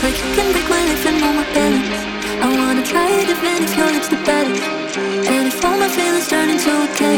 like you can break my life and all my balance. I wanna try it even if your lips the better. And if all my feelings turn into a chaos,